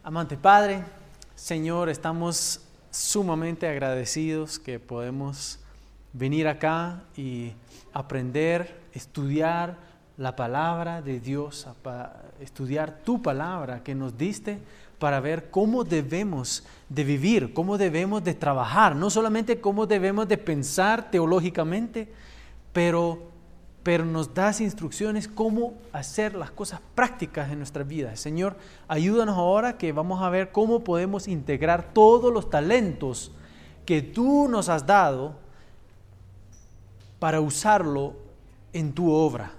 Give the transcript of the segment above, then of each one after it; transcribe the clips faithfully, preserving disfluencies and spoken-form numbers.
Amante Padre, Señor, estamos sumamente agradecidos que podemos venir acá y aprender, estudiar la palabra de Dios, estudiar tu palabra que nos diste para ver cómo debemos de vivir, cómo debemos de trabajar, no solamente cómo debemos de pensar teológicamente, pero pero nos das instrucciones cómo hacer las cosas prácticas en nuestra vida. Señor, ayúdanos ahora que vamos a ver cómo podemos integrar todos los talentos que tú nos has dado para usarlo en tu obra.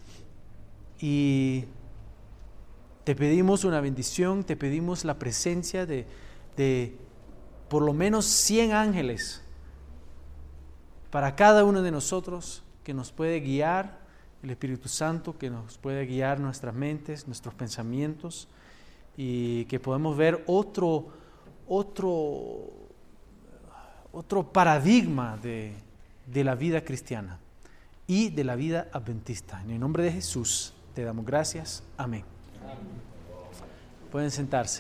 Y te pedimos una bendición, te pedimos la presencia de, de por lo menos cien ángeles para cada uno de nosotros, que nos puede guiar, el Espíritu Santo, que nos puede guiar nuestras mentes, nuestros pensamientos, y que podemos ver otro, otro, otro paradigma de, de la vida cristiana y de la vida adventista. En el nombre de Jesús te damos gracias. Amén. Amén. Pueden sentarse.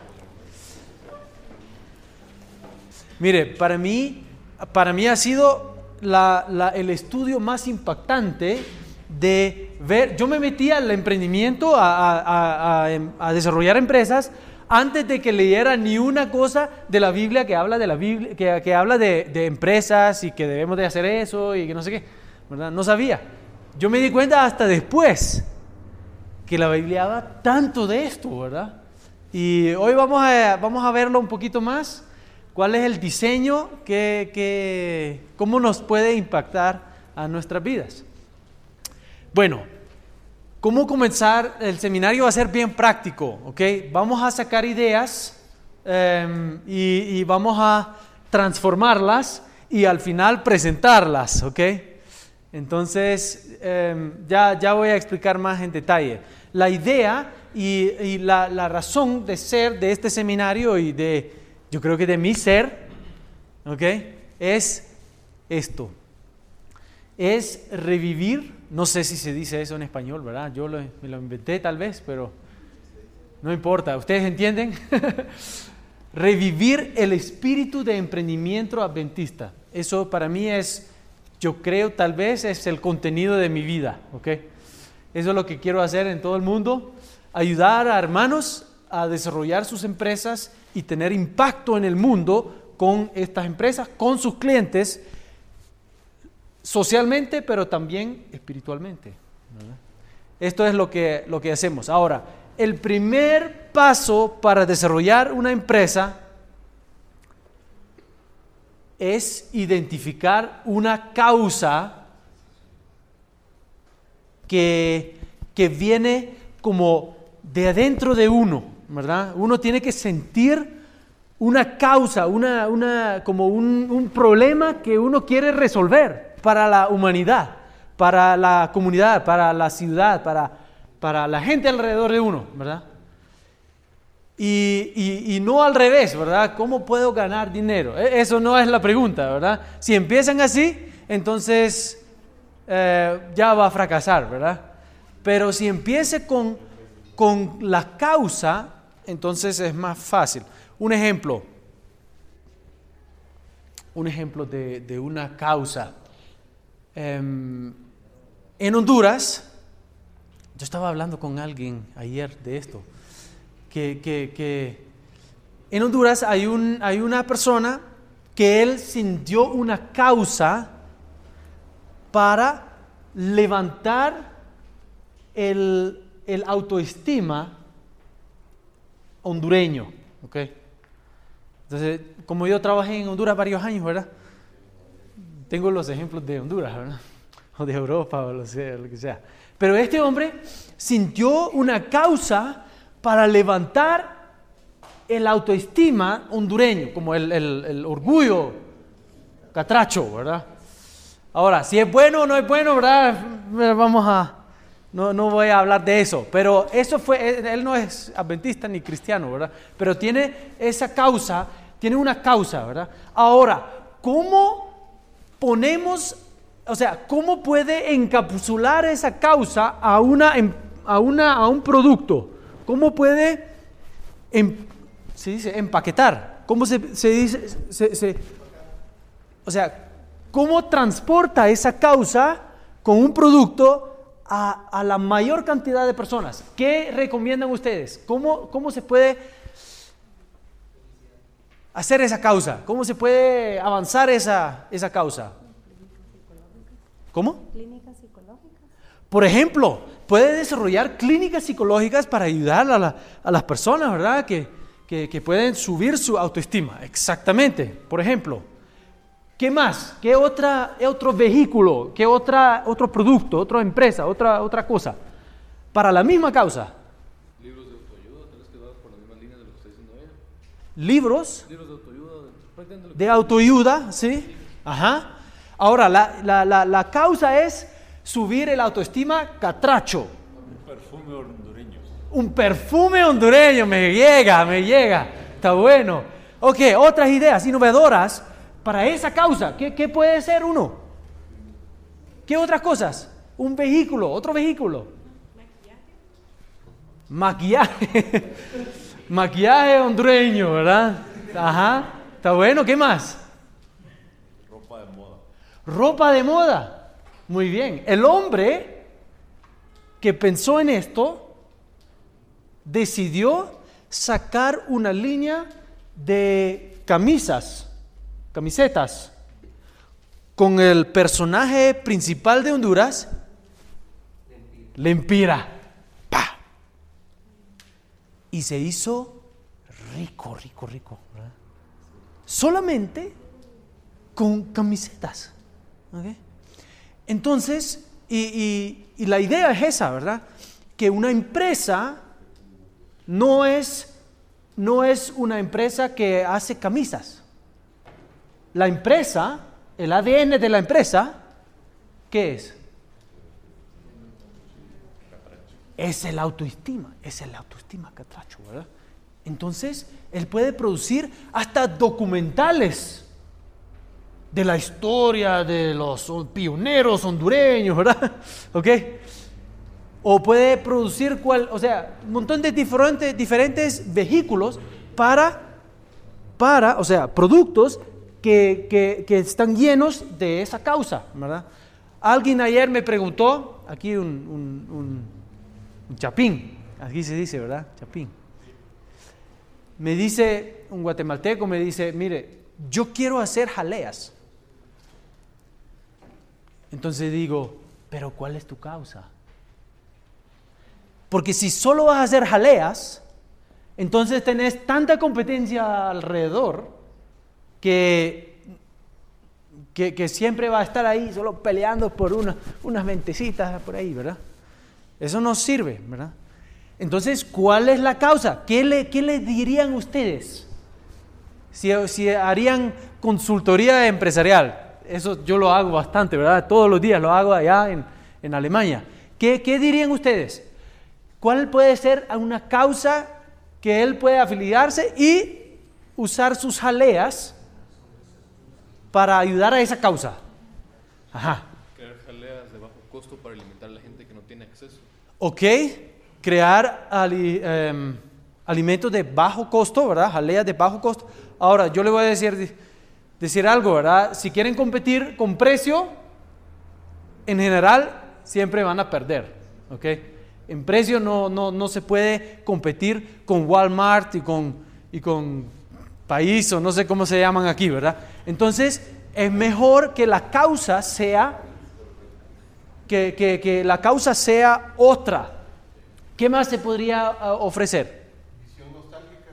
Mire, para mí, para mí ha sido La, la, el estudio más impactante de ver. Yo me metí al emprendimiento a, a, a, a desarrollar empresas antes de que leyera ni una cosa de la Biblia que habla de la Biblia que, que habla de, de empresas y que debemos de hacer eso y que no sé qué, ¿verdad? No sabía. Yo me di cuenta hasta después que la Biblia habla tanto de esto, ¿verdad? Y hoy vamos a, vamos a verlo un poquito más. ¿Cuál es el diseño que, que, cómo nos puede impactar a nuestras vidas? Bueno, ¿cómo comenzar? El seminario va a ser bien práctico, ¿ok? Vamos a sacar ideas eh, y, y vamos a transformarlas y al final presentarlas, ¿ok? Entonces, eh, ya, ya voy a explicar más en detalle. La idea y, y la, la razón de ser de este seminario y de... Yo creo que de mi ser, ¿ok? Es esto. Es revivir, no sé si se dice eso en español, ¿verdad? Yo lo, me lo inventé tal vez, pero no importa. ¿Ustedes entienden? Revivir el espíritu de emprendimiento adventista. Eso para mí es, yo creo tal vez es el contenido de mi vida, ¿ok? Eso es lo que quiero hacer en todo el mundo. Ayudar a hermanos a desarrollar sus empresas y tener impacto en el mundo con estas empresas, con sus clientes, socialmente, pero también espiritualmente, ¿verdad? Esto es lo que, lo que hacemos. Ahora, el primer paso para desarrollar una empresa es identificar una causa que, que viene como de adentro de uno, ¿verdad? Uno tiene que sentir una causa, una, una, como un, un problema que uno quiere resolver para la humanidad, para la comunidad, para la ciudad, para, para la gente alrededor de uno, ¿verdad? Y, y, y no al revés, ¿verdad? ¿Cómo puedo ganar dinero? Eso no es la pregunta, ¿verdad? Si empiezan así, entonces eh, ya va a fracasar, ¿verdad? Pero si empiece con, con la causa, entonces es más fácil. Un ejemplo, un ejemplo de, de una causa. Um, en Honduras, yo estaba hablando con alguien ayer de esto, que, que, que en Honduras hay, un, hay una persona que él sintió una causa para levantar el, el autoestima hondureño, ¿ok? Entonces, como yo trabajé en Honduras varios años, ¿verdad? Tengo los ejemplos de Honduras, ¿verdad? O de Europa, o lo, sea, lo que sea. Pero este hombre sintió una causa para levantar el autoestima hondureño, como el, el, el orgullo catracho, ¿verdad? Ahora, si es bueno o no es bueno, ¿verdad? Vamos a... No, no voy a hablar de eso, pero eso fue, él no es adventista ni cristiano, ¿verdad? Pero tiene esa causa, tiene una causa, ¿verdad? Ahora, ¿cómo ponemos, o sea, cómo puede encapsular esa causa a, una, a, una, a un producto? ¿Cómo puede em, se dice empaquetar. ¿Cómo se, se dice? Se, se, o sea, ¿cómo transporta esa causa con un producto a, a la mayor cantidad de personas? ¿Qué recomiendan ustedes? ¿Cómo, cómo se puede hacer esa causa? ¿Cómo se puede avanzar esa, esa causa? ¿Cómo? Clínicas psicológicas. Por ejemplo, puede desarrollar clínicas psicológicas para ayudar a, la, a las personas, ¿verdad? Que, que, que pueden subir su autoestima. Exactamente. Por ejemplo, ¿qué más? ¿Qué otra, otro vehículo? ¿Qué otra, otro producto? ¿Otra empresa? Otra, otra cosa? Para la misma causa. Libros de autoayuda, tal vez que vas por la misma línea de lo que está diciendo ella. Libros. Libros de autoayuda. De, de autoayuda, ¿sí? Ajá. Ahora, la, la, la, la causa es subir el autoestima catracho. Un perfume hondureño. Un perfume hondureño, me llega, me llega. Está bueno. Ok, otras ideas innovadoras para esa causa. ¿Qué, qué puede ser uno? ¿Qué otras cosas? Un vehículo, otro vehículo. Maquillaje. Maquillaje. Maquillaje hondureño, ¿verdad? Ajá. Está bueno, ¿qué más? Ropa de moda. Ropa de moda. Muy bien. El hombre que pensó en esto decidió sacar una línea de camisas, camisetas, con el personaje principal de Honduras, Lempira. ¡Pah! Y se hizo rico, rico, rico, ¿verdad? Solamente con camisetas. ¿Okay? Entonces, y, y, y la idea es esa, ¿verdad? Que una empresa no es, no es una empresa que hace camisas. La empresa, el A D N de la empresa, ¿qué es? Es el autoestima, es el autoestima catracho, ¿verdad? Entonces, él puede producir hasta documentales de la historia de los pioneros hondureños, ¿verdad? ¿Ok? O puede producir, cual, o sea, un montón de diferentes, diferentes vehículos para, para, o sea, productos que, que, que están llenos de esa causa, ¿verdad? Alguien ayer me preguntó, aquí un, un, un, un chapín, aquí se dice, ¿verdad? Chapín. Me dice, un guatemalteco me dice, mire, yo quiero hacer jaleas. Entonces digo, pero ¿cuál es tu causa? Porque si solo vas a hacer jaleas, entonces tenés tanta competencia alrededor que, que, que siempre va a estar ahí solo peleando por una, unas ventecitas por ahí, ¿verdad? Eso no sirve, ¿verdad? Entonces, ¿cuál es la causa? ¿Qué le, qué le dirían ustedes? Si, si harían consultoría empresarial, eso yo lo hago bastante, ¿verdad? Todos los días lo hago allá en, en Alemania. ¿Qué, ¿Qué dirían ustedes? ¿Cuál puede ser una causa que él puede afiliarse y usar sus jaleas para ayudar a esa causa? Ajá. Crear jaleas de bajo costo para alimentar a la gente que no tiene acceso. Ok. Crear ali, eh, alimentos de bajo costo, ¿verdad? Jaleas de bajo costo. Ahora, yo le voy a decir, decir algo, ¿verdad? Si quieren competir con precio, en general, siempre van a perder, ¿ok? En precio no, no, no se puede competir con Walmart y con, y con País, o no sé cómo se llaman aquí, ¿verdad? Entonces, es mejor que la causa sea, que, que, que la causa sea otra. ¿Qué más se podría uh, ofrecer? Visión nostálgica.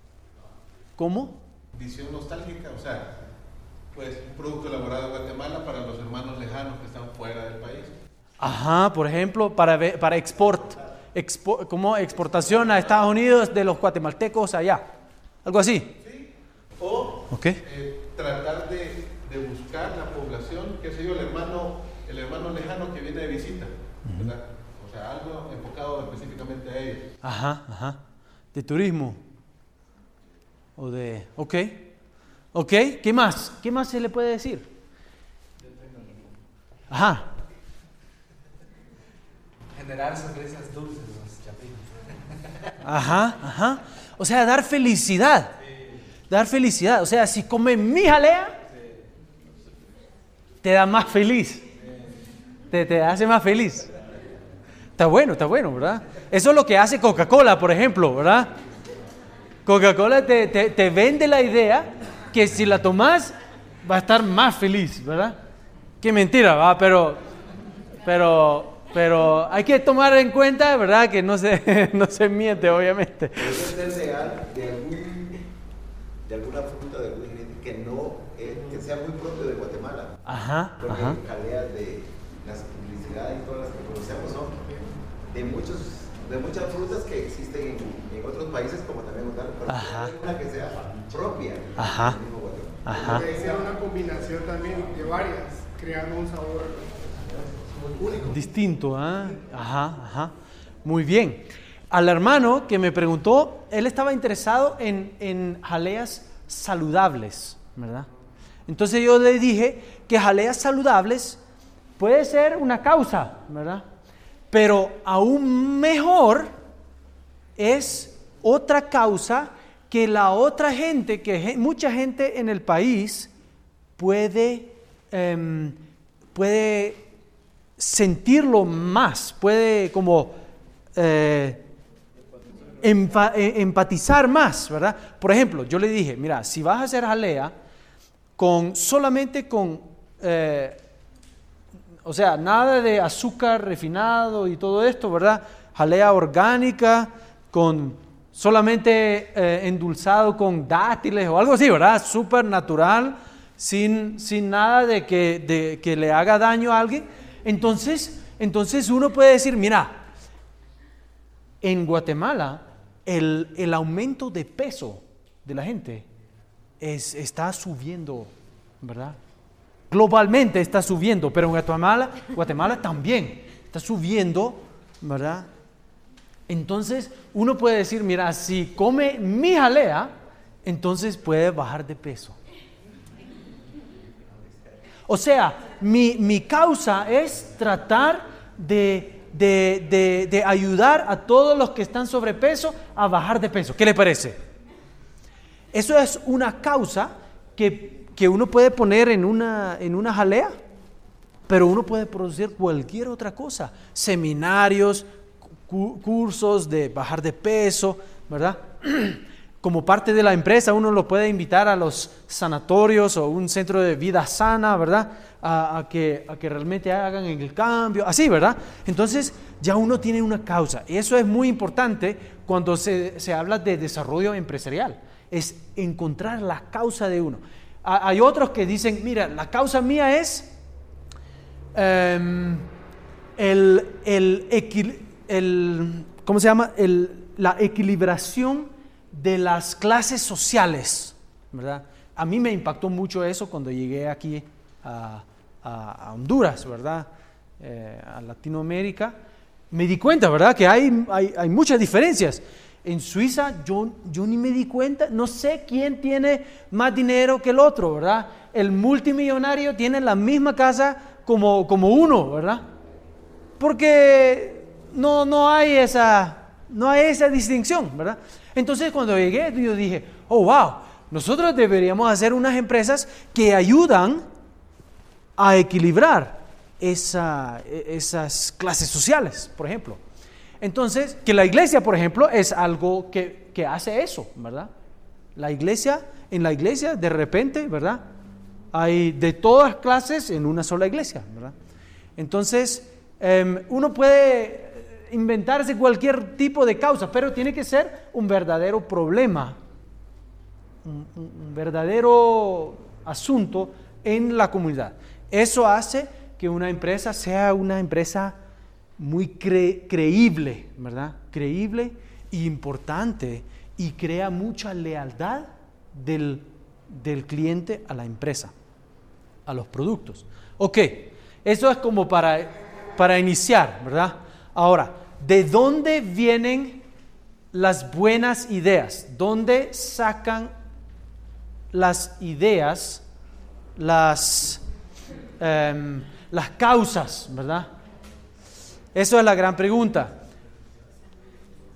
¿Cómo? Visión nostálgica, o sea, pues un producto elaborado en Guatemala para los hermanos lejanos que están fuera del país. Ajá, por ejemplo, para, para export, expo, como exportación a Estados Unidos de los guatemaltecos allá. ¿Algo así? Sí. O okay. eh, tratar de, de buscar la población, qué sé yo, el hermano, el hermano lejano que viene de visita, uh-huh. ¿verdad? O sea, algo enfocado específicamente a ellos. Ajá, ajá. De turismo. O de... Ok. Ok, ¿qué más? ¿Qué más se le puede decir? Ajá. Generar sonrisas dulces, los chapines. Ajá, ajá. O sea, dar felicidad. Dar felicidad. O sea, si comes mi jalea, te da más feliz. Te, te hace más feliz. Está bueno, está bueno, ¿verdad? Eso es lo que hace Coca-Cola, por ejemplo, ¿verdad? Coca-Cola te, te, te vende la idea que si la tomas va a estar más feliz, ¿verdad? Qué mentira, ¿va? Pero, pero, pero hay que tomar en cuenta, ¿verdad? Que no se, no se miente, obviamente. Puede ser real de, algún, de alguna fruta, de algún ingrediente que no eh, que sea muy propio de Guatemala. Ajá, porque ajá. jaleas de las publicidades y todas las que conocemos son de muchos de muchas frutas que existen en, en otros países como también en Guatemala, pero Ajá. no hay una que sea propia Ajá. del mismo Guatemala. Ajá. Puede ser una combinación también de varias, creando un sabor muy único. Distinto, ¿ah? Ajá, ajá. Muy bien. Al hermano que me preguntó, él estaba interesado en, en jaleas saludables, ¿verdad? Entonces yo le dije que jaleas saludables puede ser una causa, ¿verdad? Pero aún mejor es otra causa que la otra gente, que mucha gente en el país puede, eh, puede sentirlo más, puede como eh, empa- empatizar más, ¿verdad? Por ejemplo, yo le dije, mira, si vas a hacer jalea con solamente con, eh, o sea, nada de azúcar refinado y todo esto, ¿verdad? Jalea orgánica con solamente eh, endulzado con dátiles o algo así, ¿verdad? Súper natural, sin, sin nada de que, de que le haga daño a alguien. Entonces, entonces uno puede decir, mira, en Guatemala el, el aumento de peso de la gente es, está subiendo, ¿verdad? Globalmente está subiendo, pero en Guatemala, Guatemala también está subiendo, ¿verdad? Entonces uno puede decir, mira, si come mi jalea, entonces puede bajar de peso. O sea, mi, mi causa es tratar de, de, de, de ayudar a todos los que están sobrepeso a bajar de peso. ¿Qué le parece? Eso es una causa que, que uno puede poner en una, en una jalea, pero uno puede producir cualquier otra cosa. Seminarios, cu- cursos de bajar de peso, ¿verdad? Como parte de la empresa uno lo puede invitar a los sanatorios o un centro de vida sana, ¿verdad? A, a, que, a que realmente hagan el cambio, así, ¿verdad? Entonces ya uno tiene una causa. Y eso es muy importante cuando se, se habla de desarrollo empresarial. Es encontrar la causa de uno. A, hay otros que dicen, mira, la causa mía es um, el, el, equil, el, ¿cómo se llama? El, la equilibración de las clases sociales, ¿verdad? A mí me impactó mucho eso cuando llegué aquí a, a, a Honduras, ¿verdad? Eh, a Latinoamérica. Me di cuenta, ¿verdad? Que hay, hay, hay muchas diferencias. En Suiza yo, yo ni me di cuenta, no sé quién tiene más dinero que el otro, ¿verdad? El multimillonario tiene la misma casa como, como uno, ¿verdad? Porque no, no hay esa... No hay esa distinción, ¿verdad? Entonces cuando llegué yo dije, oh wow, nosotros deberíamos hacer unas empresas que ayudan a equilibrar esa, esas clases sociales, por ejemplo. Entonces, que la iglesia, por ejemplo, es algo que, que hace eso, ¿verdad? La iglesia, en la iglesia de repente, ¿verdad? Hay de todas clases en una sola iglesia, ¿verdad? Entonces, eh, uno puede inventarse cualquier tipo de causa, pero tiene que ser un verdadero problema, un, un verdadero asunto en la comunidad. Eso hace que una empresa sea una empresa muy cre- creíble, ¿verdad? Creíble e importante, y crea mucha lealtad del, del cliente a la empresa, a los productos. Ok, eso es como para, para iniciar, ¿verdad? Ahora, ¿de dónde vienen las buenas ideas? ¿Dónde sacan las ideas, las, um, las causas, ¿verdad? Eso es la gran pregunta.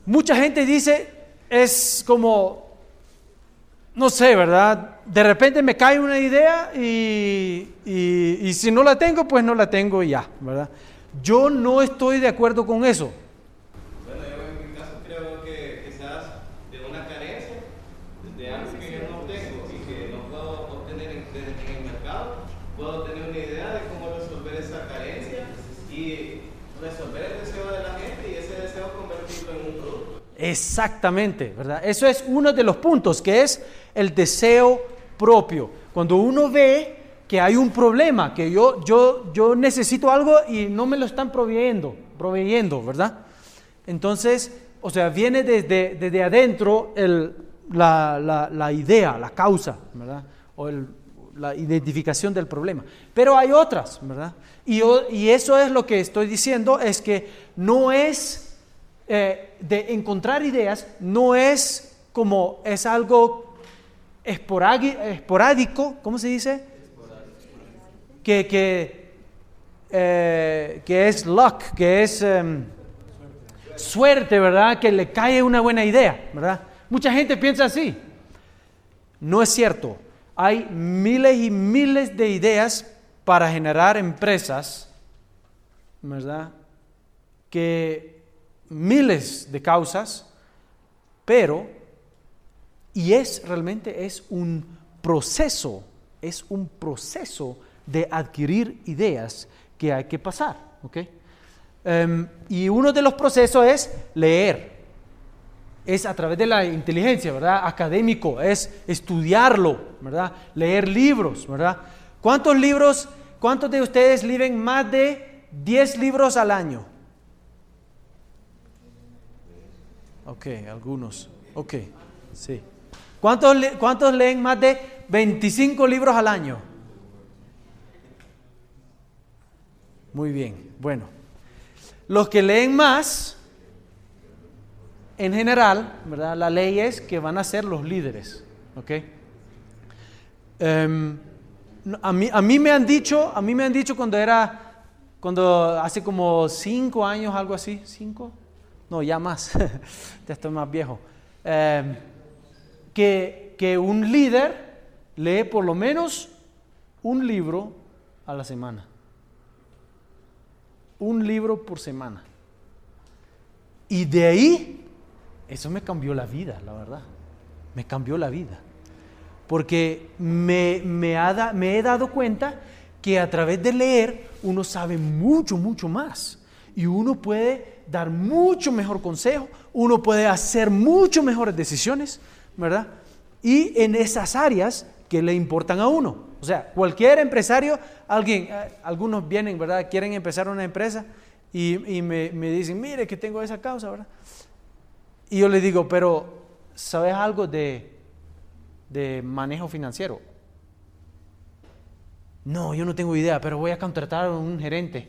mucha gente dice, es como, no sé, ¿verdad? De repente me cae una idea y, y, y si no la tengo, pues no la tengo y ya, ¿verdad? Yo no estoy de acuerdo con eso. Bueno, yo en mi caso creo que quizás de una carencia, de algo que yo no tengo y que no puedo obtener en, en el mercado, puedo tener una idea de cómo resolver esa carencia y resolver el deseo de la gente y ese deseo convertirlo en un producto. Exactamente, ¿verdad? Eso es uno de los puntos, que es el deseo propio. Cuando uno ve que hay un problema, que yo, yo, yo necesito algo y no me lo están proveyendo, proveyendo, ¿verdad? Entonces, o sea, viene desde, desde adentro el, la, la, la idea, la causa, ¿verdad? O el, la identificación del problema. Pero hay otras, ¿verdad? Y, y eso es lo que estoy diciendo, es que no es, eh, de encontrar ideas, no es como, es algo esporádico, esporádico ¿cómo se dice? Que, que, eh, que es luck, que es um, suerte, ¿verdad? Que le cae una buena idea, ¿verdad? Mucha gente piensa así. No es cierto. Hay miles y miles de ideas para generar empresas, ¿verdad? Que miles de causas, pero, y es realmente es un proceso, es un proceso de adquirir ideas que hay que pasar, ¿ok? Um, y uno de los procesos es leer. Es a través de la inteligencia, ¿verdad? Académico, es estudiarlo, ¿verdad? Leer libros, ¿verdad? ¿Cuántos libros, cuántos de ustedes leen más de diez libros al año? Ok, algunos, ok, sí. ¿Cuántos, cuántos leen más de veinticinco libros al año? Muy bien, bueno. Los que leen más, en general, ¿verdad? La ley es que van a ser los líderes, ¿ok? Um, a, mí, a mí me han dicho, a mí me han dicho cuando era, cuando hace como cinco años, algo así, ¿cinco? No, ya más, ya estoy más viejo. Um, que, que un líder lee por lo menos un libro a la semana. Un libro por semana. Y de ahí, eso me cambió la vida, la verdad. Me cambió la vida. Porque me, me, ha da, me he dado cuenta que a través de leer uno sabe mucho, mucho más. Y uno puede dar mucho mejor consejo, uno puede hacer mucho mejores decisiones, ¿verdad? Y en esas áreas que le importan a uno. O sea, cualquier empresario, alguien, algunos vienen, ¿verdad? Quieren empezar una empresa y, y me, me dicen, mire que tengo esa causa, ¿verdad? Y yo le digo, pero ¿sabes algo de, de manejo financiero? No, yo no tengo idea, pero voy a contratar a un gerente.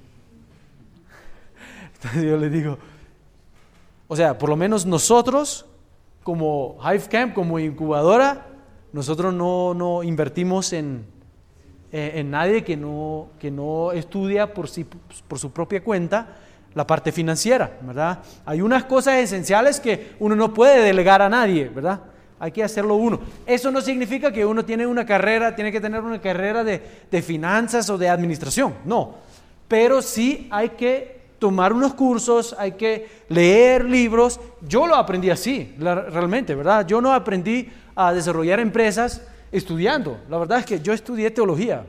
Entonces yo le digo, o sea, por lo menos nosotros, como HiveCamp, como incubadora, nosotros no, no invertimos en, en, en nadie que no, que no estudia por, sí, por su propia cuenta la parte financiera, ¿verdad? Hay unas cosas esenciales que uno no puede delegar a nadie, ¿verdad? Hay que hacerlo uno. Eso no significa que uno tiene una carrera, tiene que tener una carrera de, de finanzas o de administración, no. Pero sí hay que tomar unos cursos, hay que leer libros. Yo lo aprendí así, la, realmente, ¿verdad? Yo no aprendí a desarrollar empresas estudiando. La verdad es que yo estudié teología.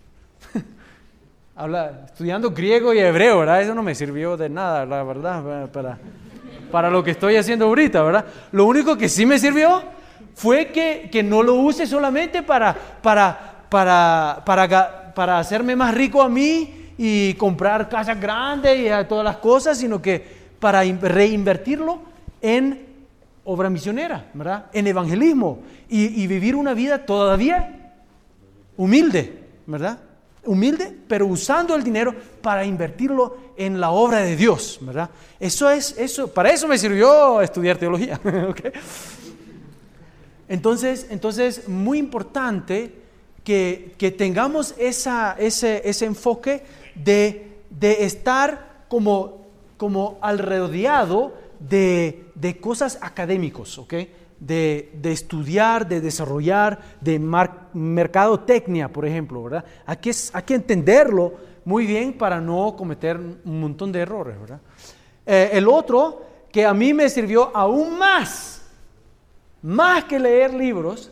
Habla, estudiando griego y hebreo, ¿verdad? Eso no me sirvió de nada, la verdad, para, para lo que estoy haciendo ahorita, ¿verdad? Lo único que sí me sirvió fue que, que no lo use solamente para, para, para, para, para hacerme más rico a mí y comprar casas grandes y todas las cosas, sino que para reinvertirlo en obra misionera, ¿verdad? En evangelismo y, y vivir una vida todavía humilde, ¿verdad? Humilde, pero usando el dinero para invertirlo en la obra de Dios, ¿verdad? Eso es, eso, para eso me sirvió estudiar teología, ¿okay? Entonces, entonces, muy importante que, que tengamos esa, ese, ese enfoque de, de estar como, como alrededor de, de cosas académicos, ¿ok? De, de estudiar, de desarrollar, de mar, mercadotecnia, por ejemplo, ¿verdad? Hay que, hay que entenderlo muy bien para no cometer un montón de errores, ¿verdad? Eh, el otro, que a mí me sirvió aún más, más que leer libros,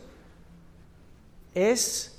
es,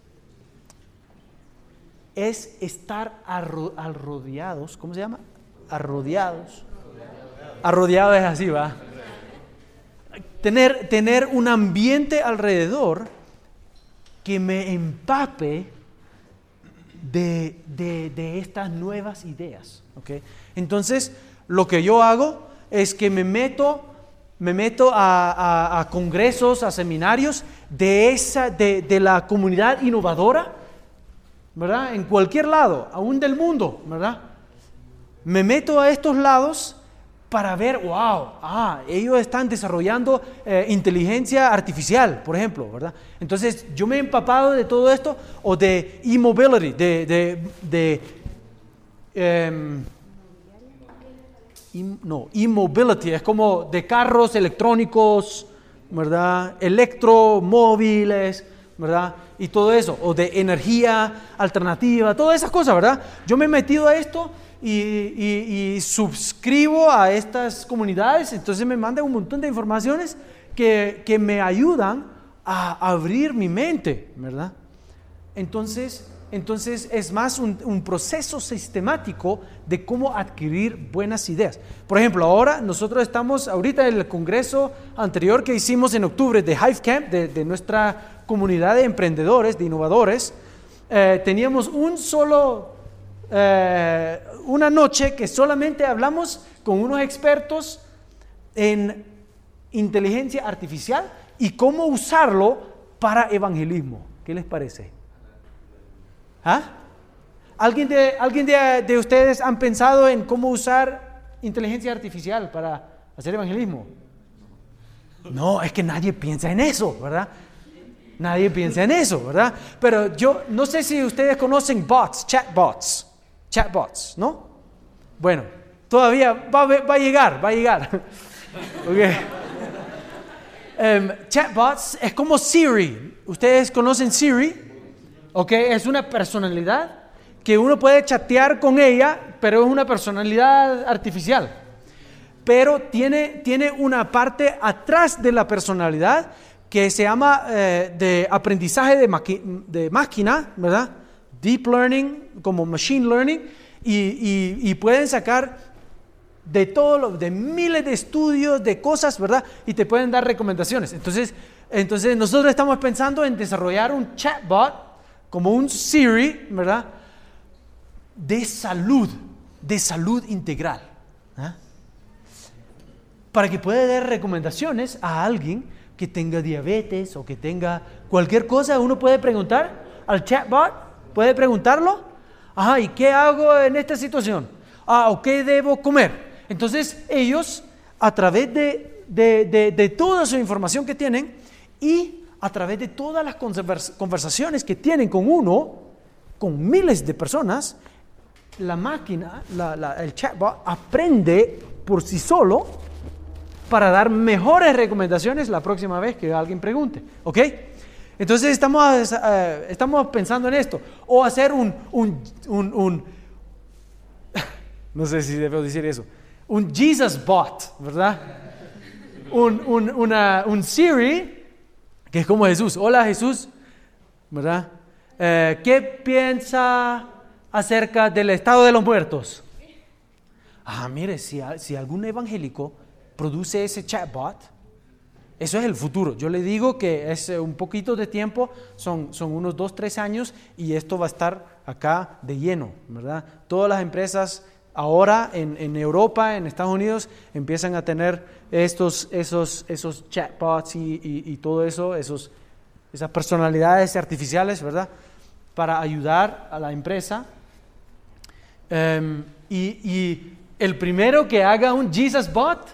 es estar arro, arrodeados, ¿cómo se llama? Arrodeados. Arrodeados es así, ¿va? Tener, tener un ambiente alrededor que me empape de, de, de estas nuevas ideas, ¿ok? Entonces, lo que yo hago es que me meto, me meto a, a, a congresos, a seminarios de, esa, de, de la comunidad innovadora, ¿verdad? En cualquier lado, aún del mundo, ¿verdad? Me meto a estos lados para ver, wow, ah, ellos están desarrollando eh, inteligencia artificial, por ejemplo, ¿verdad? Entonces, yo me he empapado de todo esto, o de e-mobility, de, de, de eh, e, no, e-mobility, es como de carros electrónicos, ¿verdad? Electromóviles, ¿verdad? Y todo eso, o de energía alternativa, todas esas cosas, ¿verdad? Yo me he metido a esto y, y, y suscribo a estas comunidades, entonces me mandan un montón de informaciones que, que me ayudan a abrir mi mente, ¿verdad? Entonces, entonces es más un, un proceso sistemático de cómo adquirir buenas ideas. Por ejemplo, ahora nosotros estamos, ahorita en el congreso anterior que hicimos en octubre de Hive Camp, de, de nuestra comunidad de emprendedores, de innovadores, eh, teníamos un solo... Eh, una noche que solamente hablamos con unos expertos en inteligencia artificial y cómo usarlo para evangelismo. ¿Qué les parece? ¿Ah? ¿Alguien, de, ¿alguien de, de ustedes han pensado en cómo usar inteligencia artificial para hacer evangelismo? No, es que nadie piensa en eso, ¿verdad? Nadie piensa en eso, ¿verdad? Pero yo no sé si ustedes conocen bots, chatbots. Chatbots, ¿no? Bueno, todavía va, va a llegar, va a llegar. Okay. Um, chatbots es como Siri. ¿Ustedes conocen Siri? Ok, es una personalidad que uno puede chatear con ella, pero es una personalidad artificial. Pero tiene, tiene una parte atrás de la personalidad que se llama eh, de aprendizaje de, maqui- de máquina, ¿verdad? Deep learning, como machine learning, y, y, y pueden sacar de todo lo, de miles de estudios, de cosas, ¿verdad? Y te pueden dar recomendaciones. Entonces, entonces nosotros estamos pensando en desarrollar un chatbot, como un Siri, ¿verdad? De salud, de salud integral, ¿eh? Para que pueda dar recomendaciones a alguien que tenga diabetes o que tenga cualquier cosa. Uno puede preguntar al chatbot. ¿Puede preguntarlo? Ajá, ¿y qué hago en esta situación? Ah, ¿o qué debo comer? Entonces ellos, a través de, de, de, de toda su información que tienen y a través de todas las conversaciones que tienen con uno, con miles de personas, la máquina, la, la, el chatbot aprende por sí solo para dar mejores recomendaciones la próxima vez que alguien pregunte, ¿ok? Entonces estamos, uh, estamos pensando en esto, o hacer un, un, un, un no sé si debo decir eso, un Jesus bot, ¿verdad? Un, un, una, un Siri, que es como Jesús. Hola Jesús, ¿verdad? Eh, ¿Qué piensa acerca del estado de los muertos? Ah, mire, si, si algún evangélico produce ese chatbot, eso es el futuro. Yo le digo que es un poquito de tiempo, son, son unos dos, tres años, y esto va a estar acá de lleno, ¿verdad? Todas las empresas ahora en, en Europa, en Estados Unidos, empiezan a tener estos, esos, esos chatbots y, y, y todo eso, esos, esas personalidades artificiales, ¿verdad? Para ayudar a la empresa. Um, y, y el primero que haga un Jesus bot,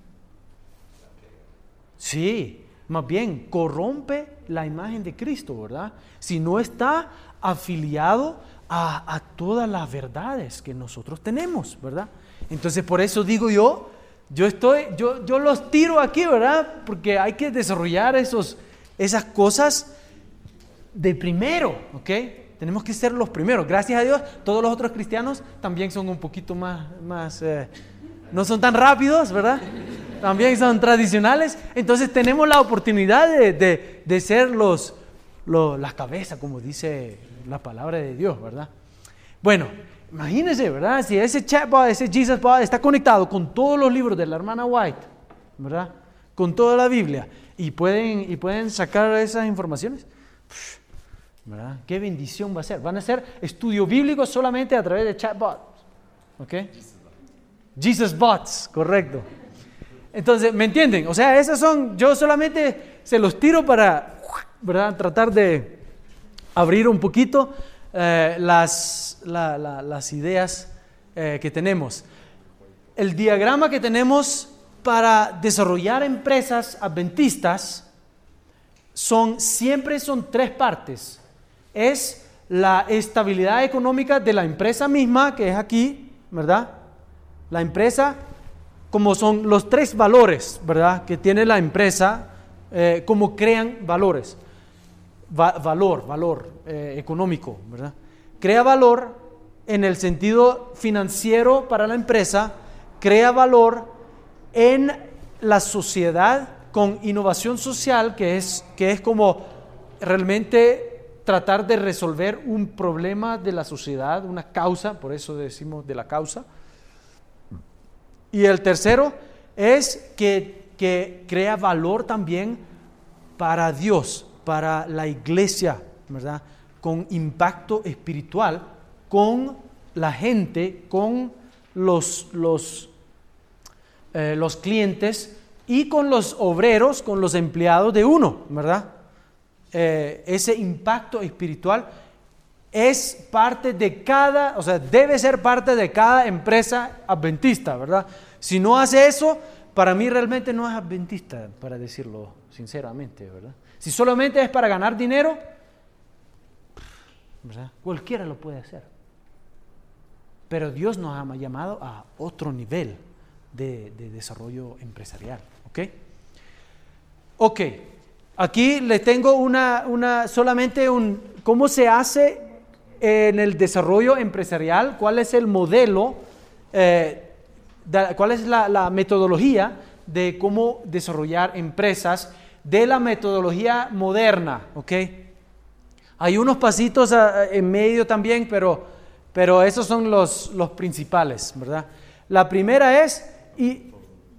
sí, más bien corrompe la imagen de Cristo, ¿verdad? Si no está afiliado a, a todas las verdades que nosotros tenemos, ¿verdad? Entonces, por eso digo yo, Yo estoy, yo, yo los tiro aquí, ¿verdad? Porque hay que desarrollar esos, esas cosas de primero, ¿ok? Tenemos que ser los primeros. Gracias a Dios, todos los otros cristianos también son un poquito más, más eh, no son tan rápidos, ¿verdad? También son tradicionales. Entonces tenemos la oportunidad de, de, de ser los, los, las cabezas, como dice la palabra de Dios, ¿verdad? Bueno, imagínense, ¿verdad? Si ese chatbot, ese Jesus bot está conectado con todos los libros de la hermana White, ¿verdad? Con toda la Biblia, y pueden, y pueden sacar esas informaciones, ¿verdad? Qué bendición va a ser. Van a ser estudio bíblico solamente a través de chatbots, ¿ok? Jesus bots, correcto. Entonces, ¿me entienden? O sea, esas son, yo solamente se los tiro para, ¿verdad? Tratar de abrir un poquito eh, las, la, la, las ideas eh, que tenemos. El diagrama que tenemos para desarrollar empresas adventistas son, siempre son tres partes. Es la estabilidad económica de la empresa misma, que es aquí, ¿verdad? La empresa, como son los tres valores, ¿verdad?, que tiene la empresa, eh, cómo crean valores. Va, valor, valor eh, económico, ¿verdad? Crea valor en el sentido financiero para la empresa, crea valor en la sociedad con innovación social, que es, que es como realmente tratar de resolver un problema de la sociedad, una causa, por eso decimos de la causa. Y el tercero es que, que crea valor también para Dios, para la iglesia, ¿verdad? Con impacto espiritual, con la gente, con los, los, eh, los clientes y con los obreros, con los empleados de uno, ¿verdad? Eh, ese impacto espiritual es parte de cada, o sea, debe ser parte de cada empresa adventista, ¿verdad? Si no hace eso, para mí realmente no es adventista, para decirlo sinceramente, ¿verdad? Si solamente es para ganar dinero, ¿verdad?, cualquiera lo puede hacer. Pero Dios nos ha llamado a otro nivel de, de desarrollo empresarial, ¿ok? Ok, aquí les tengo una, una, solamente un, ¿cómo se hace en el desarrollo empresarial? ¿Cuál es el modelo? Eh, de, ¿Cuál es la, la metodología de cómo desarrollar empresas de la metodología moderna? ¿Ok? Hay unos pasitos a, en medio también, pero, pero esos son los, los principales, ¿verdad? La primera es, y,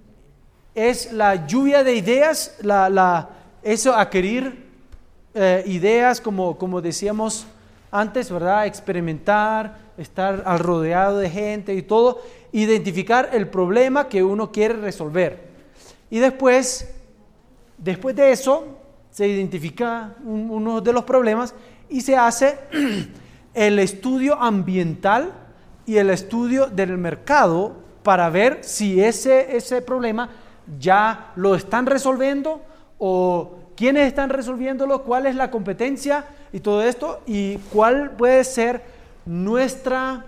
es la lluvia de ideas, la, la, eso, adquirir eh, ideas, como, como decíamos antes, ¿verdad? Experimentar, estar al rodeado de gente y todo, identificar el problema que uno quiere resolver. Y después, después de eso, se identifica un, uno de los problemas y se hace el estudio ambiental y el estudio del mercado para ver si ese, ese problema ya lo están resolviendo o quiénes están resolviéndolo, cuál es la competencia y todo esto, y cuál puede ser nuestra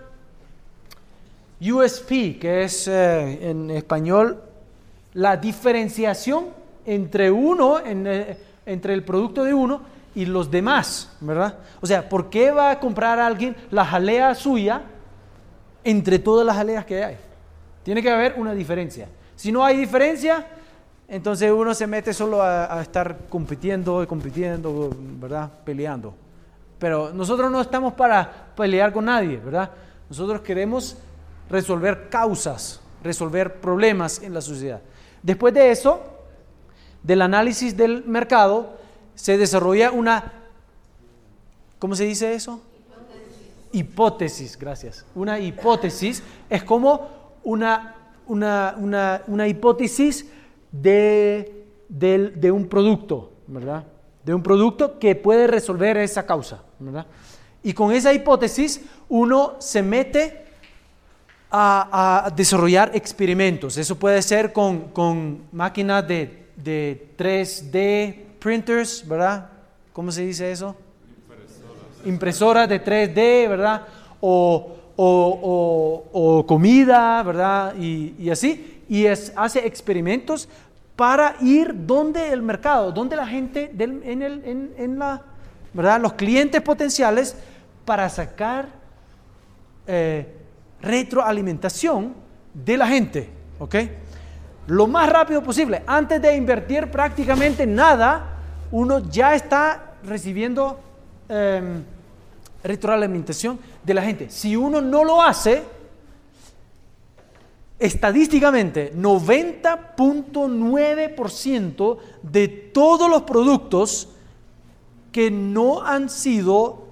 U S P, que es eh, en español la diferenciación entre uno, en, eh, entre el producto de uno y los demás, ¿verdad? O sea, ¿por qué va a comprar a alguien la jalea suya entre todas las jaleas que hay? Tiene que haber una diferencia. Si no hay diferencia, entonces uno se mete solo a, a estar compitiendo y compitiendo, ¿verdad? Peleando. Pero nosotros no estamos para pelear con nadie, ¿verdad? Nosotros queremos resolver causas, resolver problemas en la sociedad. Después de eso, del análisis del mercado, se desarrolla una, ¿cómo se dice eso? Hipótesis. Hipótesis, gracias. Una hipótesis es como una, una, una, una hipótesis de, de, de un producto, ¿verdad? De un producto que puede resolver esa causa, ¿verdad? Y con esa hipótesis uno se mete a, a desarrollar experimentos. Eso puede ser con, con máquinas de, de tres D printers, ¿verdad? ¿Cómo se dice eso? Impresoras. Impresoras de tres D, ¿verdad? O, o, o, o comida, ¿verdad? Y, y así. y es, hace experimentos para ir donde el mercado, donde la gente, del, en, el, en, en la, ¿verdad? Los clientes potenciales, para sacar eh, retroalimentación de la gente, ¿ok? Lo más rápido posible. Antes de invertir prácticamente nada, uno ya está recibiendo eh, retroalimentación de la gente. Si uno no lo hace, estadísticamente, noventa punto nueve por ciento de todos los productos que no han sido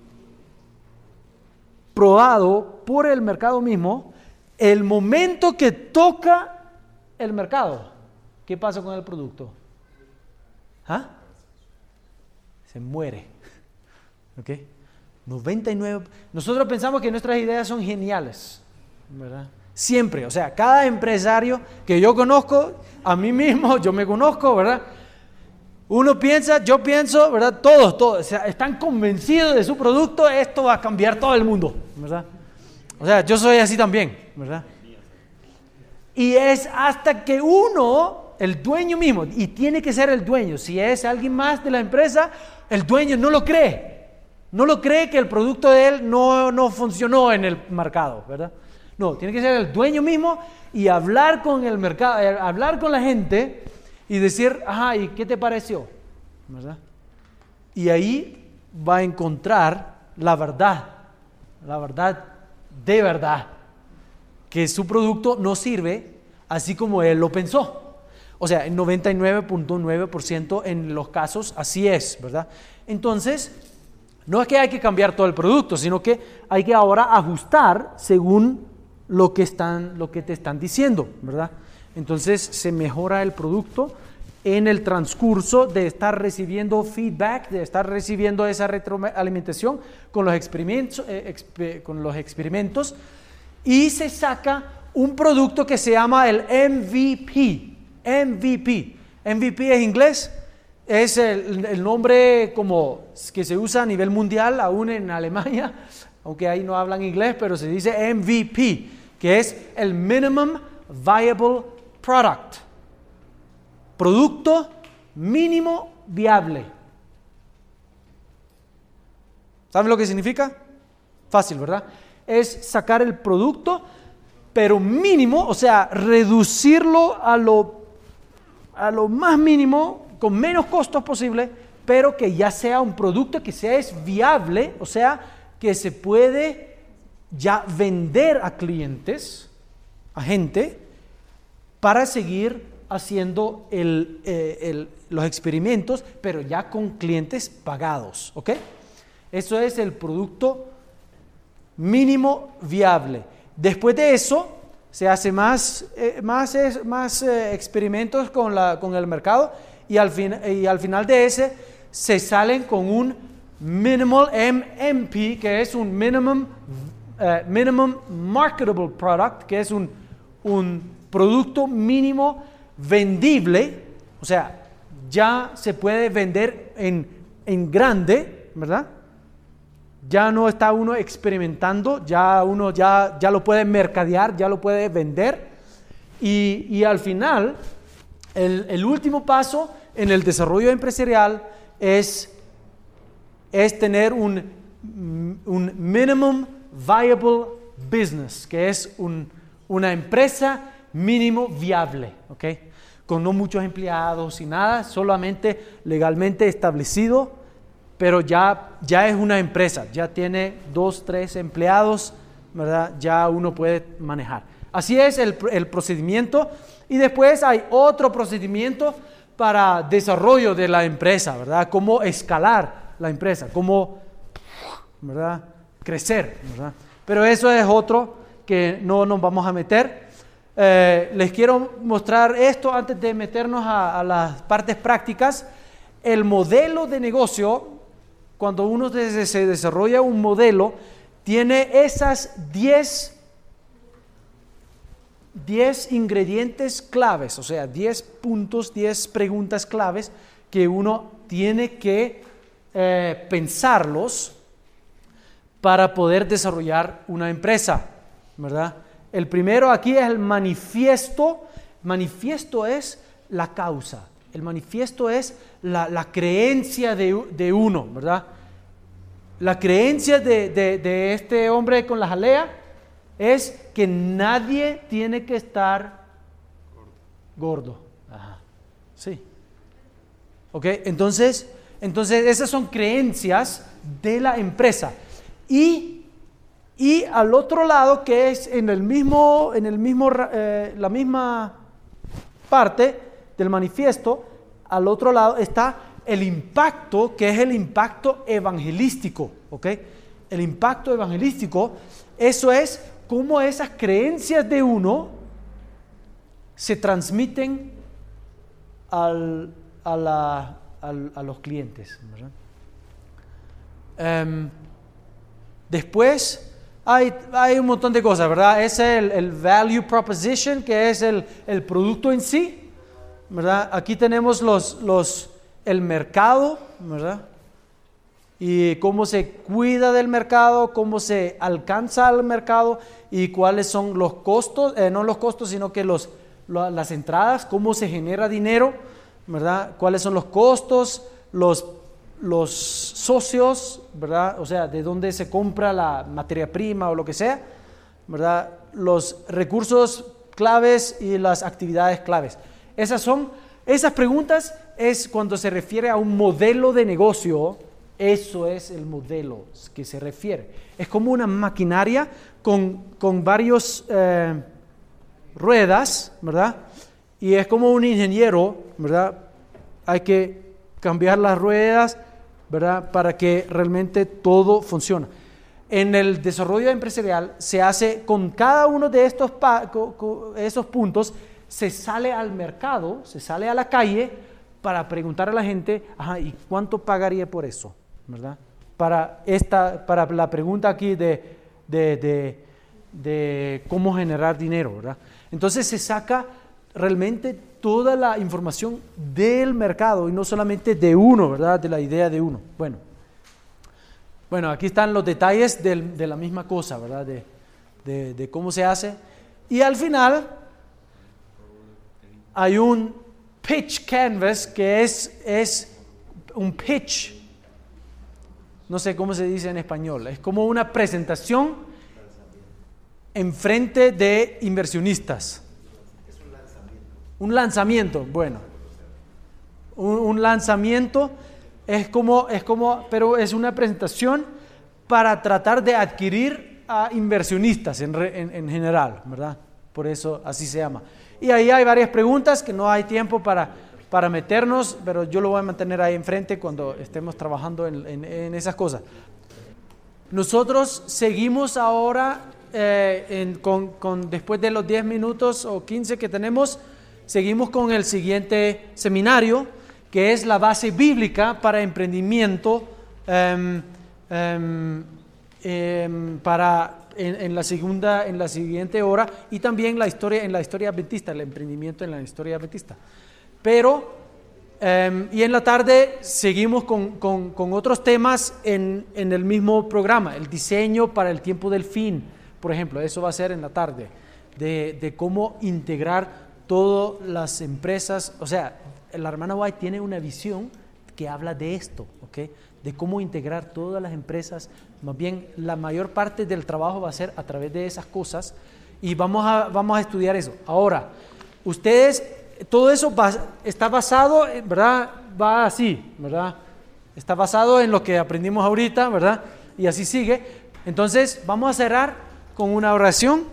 probados por el mercado mismo, el momento que toca el mercado, ¿qué pasa con el producto? ¿Ah? Se muere. ¿Ok? noventa y nueve. Nosotros pensamos que nuestras ideas son geniales, ¿verdad? Siempre, o sea, cada empresario que yo conozco, a mí mismo, yo me conozco, ¿verdad? Uno piensa, yo pienso, ¿verdad? Todos, todos, o sea, están convencidos de su producto, esto va a cambiar todo el mundo, ¿verdad? O sea, yo soy así también, ¿verdad? Y es hasta que uno, el dueño mismo, y tiene que ser el dueño, si es alguien más de la empresa, el dueño no lo cree, no lo cree que el producto de él no, no funcionó en el mercado, ¿verdad? No, tiene que ser el dueño mismo y hablar con el mercado, hablar con la gente y decir, ajá, ¿y qué te pareció? ¿Verdad? Y ahí va a encontrar la verdad, la verdad de verdad, que su producto no sirve así como él lo pensó. O sea, en noventa y nueve punto nueve por ciento en los casos así es, ¿verdad? Entonces, no es que hay que cambiar todo el producto, sino que hay que ahora ajustar según lo que están, lo que te están diciendo, ¿verdad? Entonces se mejora el producto en el transcurso de estar recibiendo feedback, de estar recibiendo esa retroalimentación con los experimentos, eh, exp- con los experimentos, y se saca un producto que se llama el M V P. M V P. M V P es inglés, es el, el nombre como que se usa a nivel mundial, aún en Alemania, aunque ahí no hablan inglés, pero se dice M V P, que es el Minimum Viable Product. Producto mínimo viable. ¿Saben lo que significa? Fácil, ¿verdad? Es sacar el producto, pero mínimo, o sea, reducirlo a lo, a lo más mínimo, con menos costos posible, pero que ya sea un producto que sea es viable, o sea, que se puede ya vender a clientes, a gente, para seguir haciendo el, eh, el, los experimentos, pero ya con clientes pagados, ¿ok? Eso es el producto mínimo viable. Después de eso, se hace más, eh, más, eh, más eh, experimentos con, la, con el mercado y al, fin, y al final de ese se salen con un Minimal M M P, que es un Minimum, uh, minimum Marketable Product, que es un, un producto mínimo vendible, o sea, ya se puede vender en, en grande, ¿verdad? Ya no está uno experimentando, ya uno ya, ya lo puede mercadear, ya lo puede vender. Y, y al final, el, el último paso en el desarrollo empresarial es, es tener un, un minimum viable business, que es un, una empresa mínimo viable, ¿ok? Con no muchos empleados y nada, solamente legalmente establecido, pero ya, ya es una empresa, ya tiene dos, tres empleados, ¿verdad? Ya uno puede manejar. Así es el, el procedimiento, y después hay otro procedimiento para desarrollo de la empresa, ¿verdad? Cómo escalar la empresa, cómo, ¿verdad? Crecer, ¿verdad? Pero eso es otro que no nos vamos a meter. Eh, les quiero mostrar esto antes de meternos a, a las partes prácticas. El modelo de negocio, cuando uno desde, se desarrolla un modelo, tiene esas diez ingredientes claves, o sea, diez puntos, diez preguntas claves que uno tiene que eh, pensarlos para poder desarrollar una empresa, ¿verdad? El primero aquí es el manifiesto. Manifiesto es la causa. El manifiesto es la, la creencia de, de uno, ¿verdad? La creencia de, de, de este hombre con la jalea es que nadie tiene que estar gordo. Ajá. Sí. ¿Ok? Entonces, entonces esas son creencias de la empresa. Y, y al otro lado, que es en el mismo, en el mismo, eh, la misma parte del manifiesto, al otro lado está el impacto, que es el impacto evangelístico, ¿ok? El impacto evangelístico, eso es cómo esas creencias de uno se transmiten al, a, la, al, a los clientes, ¿verdad? Um, después hay, hay un montón de cosas, ¿verdad? Es el, el value proposition, que es el, el producto en sí, ¿verdad? Aquí tenemos los... los el mercado, ¿verdad? Y cómo se cuida del mercado, cómo se alcanza al mercado y cuáles son los costos, eh, no los costos, sino que los, lo, las entradas, cómo se genera dinero, ¿verdad? Cuáles son los costos, los, los socios, ¿verdad? O sea, de dónde se compra la materia prima o lo que sea, ¿verdad? Los recursos claves y las actividades claves. Esas son, esas preguntas es cuando se refiere a un modelo de negocio, eso es el modelo que se refiere. Es como una maquinaria con, con varios eh, ruedas, ¿verdad? Y es como un ingeniero, ¿verdad? Hay que cambiar las ruedas, ¿verdad? Para que realmente todo funcione. En el desarrollo empresarial se hace con cada uno de estos, pa- con, con esos puntos, se sale al mercado, se sale a la calle, para preguntar a la gente, ajá, ¿y cuánto pagaría por eso? ¿Verdad? Para, esta, para la pregunta aquí de, de, de, de cómo generar dinero, ¿verdad? Entonces se saca realmente toda la información del mercado y no solamente de uno, ¿verdad? De la idea de uno. Bueno, bueno aquí están los detalles del, de la misma cosa, ¿verdad? De, de, de cómo se hace. Y al final hay un pitch canvas, que es, es un pitch, no sé cómo se dice en español, es como una presentación en frente de inversionistas. Es un lanzamiento. Un lanzamiento, bueno, un, un lanzamiento es como, es como, pero es una presentación para tratar de adquirir a inversionistas en, en, en general, ¿verdad? Por eso así se llama. Y ahí hay varias preguntas que no hay tiempo para, para meternos, pero yo lo voy a mantener ahí enfrente cuando estemos trabajando en, en, en esas cosas. Nosotros seguimos ahora, eh, en, con, con, después de los diez minutos o quince que tenemos, seguimos con el siguiente seminario, que es la base bíblica para emprendimiento, um, um, um, para... En, en la segunda, en la siguiente hora, y también la historia, en la historia adventista, el emprendimiento en la historia adventista. Pero, um, y en la tarde seguimos con, con, con otros temas en, en el mismo programa, el diseño para el tiempo del fin, por ejemplo, eso va a ser en la tarde, de, de cómo integrar todas las empresas, o sea, la hermana White tiene una visión que habla de esto, ¿ok? De cómo integrar todas las empresas. Más bien, la mayor parte del trabajo va a ser a través de esas cosas y vamos a, vamos a estudiar eso. Ahora, ustedes, todo eso va, está basado, ¿verdad? Va así, ¿verdad? Está basado en lo que aprendimos ahorita, ¿verdad? Y así sigue. Entonces, vamos a cerrar con una oración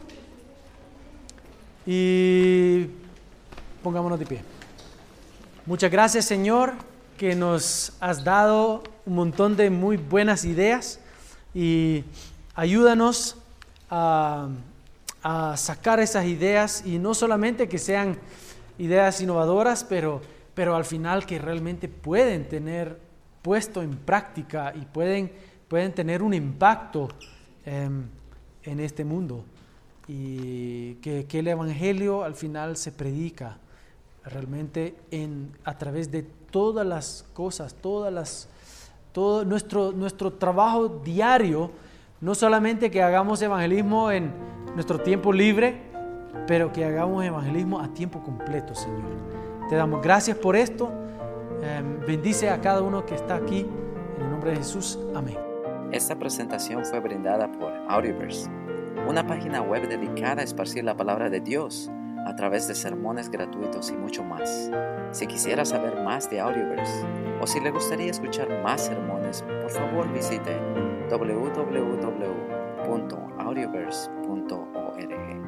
y pongámonos de pie. Muchas gracias, Señor, que nos has dado un montón de muy buenas ideas y ayúdanos a, a sacar esas ideas y no solamente que sean ideas innovadoras, pero, pero al final que realmente pueden tener puesto en práctica y pueden, pueden tener un impacto eh, en este mundo y que, que el Evangelio al final se predica realmente en, a través de todas las cosas, todas las, todo nuestro, nuestro trabajo diario No solamente que hagamos evangelismo en nuestro tiempo libre, pero que hagamos evangelismo a tiempo completo, Señor. Te damos gracias por esto. Eh, bendice a cada uno que está aquí. En el nombre de Jesús. Amén. Esta presentación fue brindada por Audioverse, una página web dedicada a esparcir la palabra de Dios a través de sermones gratuitos y mucho más. Si quisiera saber más de Audioverse o si le gustaría escuchar más sermones, por favor visite w w w punto audioverse punto org.